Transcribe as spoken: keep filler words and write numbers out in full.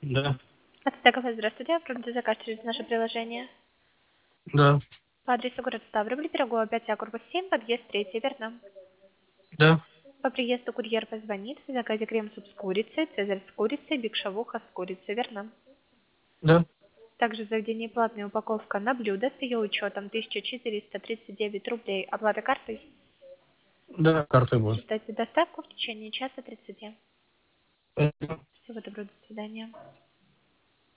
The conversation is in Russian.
Да, Ацтеков, здравствуйте. Оформите заказ через наше приложение. да, По адресу город Ставрополь, Пирогова пять, А, корпус семь, подъезд третий, верно? да, По приезду курьер позвонит в заказе крем-суп с курицей, цезарь с курицей, биг-шавуха с курицей, верно? да, Также в заведении платная упаковка на блюдо с ее учетом тысяча четыреста тридцать девять рублей. Оплата картой. да, картой будет. Ждайте доставку в течение часа тридцати. Спасибо. Всего доброго, до свидания.